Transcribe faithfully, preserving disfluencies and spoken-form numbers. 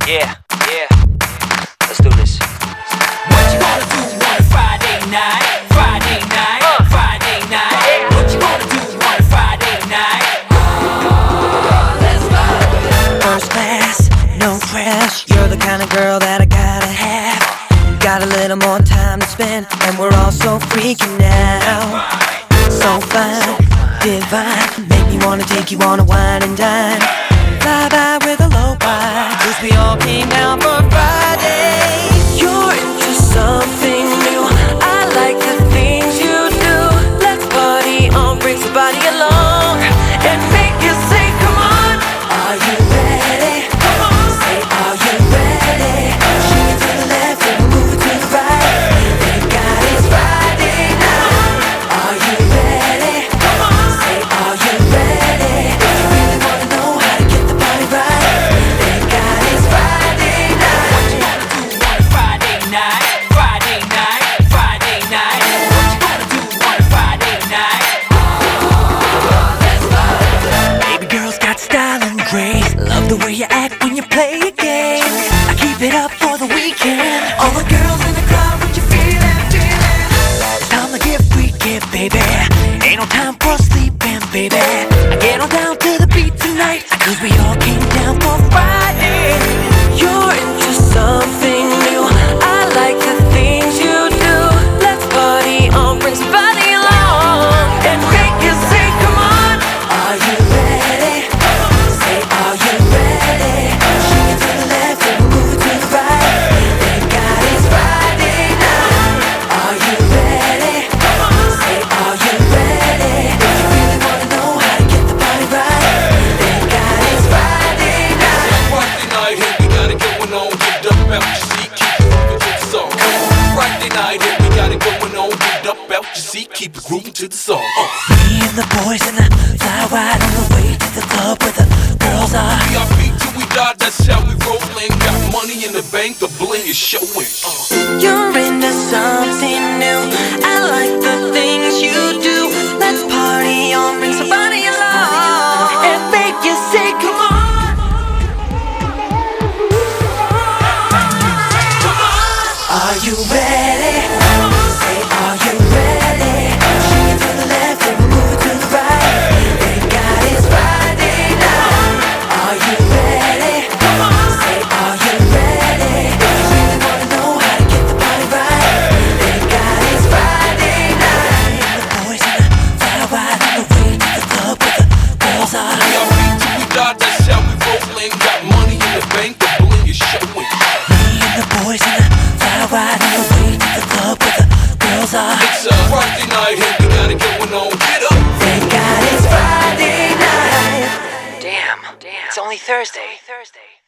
Yeah, yeah. Let's do this. What you gonna do on a Friday night? Friday night, uh. Friday night. What you gonna do on a Friday night? Oh, let's go. First class, no crash. You're the kind of girl that I gotta have. Got a little more time to spend, and we're all so freaking out. So fine, divine. Make me wanna take you on a wine and dine. Fly by with a low vibe, 'cause we all came down for Friday. You're into something new. I like the things you do. Let's party on, bring somebody along, and make you say, come on. Are you ready? Come on. Say, are you ready? Shake it to the left and move it to the right. Thank God it's Friday night. Are you ready? Come on. Say, are you ready? You really wanna know how to get the party right. Thank God it's Friday night. What you gonna do on a Friday night? Friday night, Friday night. What you gonna do on a Friday night? Oh, let's go. Baby girl's got style and grace. Love the way you act when you play your game. I keep it up for the weekend. All the girls in the club, what you feeling, feeling? It's time to get freaky, baby. Ain't no time for sleeping, baby. I get on down to the beat tonight, 'cause we all came down for Friday. You're into something new. I like the things you do. Let's party on, bring somebody along, and make you say, come on. Are you ready? Say, are you ready? Shake it to the left and move it to the right. Thank God it's Friday night. Are you ready? Say, are you ready? You really wanna know how to get the party right. Thank God it's Friday night. Friday night, here we got it going on. Get up out your seat, keep it moving to the song. Friday night, here we got it going on. Get up out your seat, keep it grooving to the song. Uh. Me and the boys in the fly wide on the way to the club where the girls are. V I P till we die, that's how we rollin'. Got money in the bank, the bling is showing. Uh. You're into something new. I like the things you do. Let's party on, bring somebody along, and make you say, come on. Are you ready? Say, are you ready? Shake it to the left and move it to the right. Thank God it's Friday night. Are you ready? Say, are you ready? You really wanna know how to get the party right. Thank God it's Friday night. The boys in the fly wide on the way to the club where the girls are. V I P till we die, that's how we rollin'. Got money in the bank, the bling is showing. Me and the boys in the fly wide on the way to the club where the girls are. It's a Friday night, here we got it going on. Get up. Thank God it's Friday night. Damn, damn. It's only Thursday. Thursday.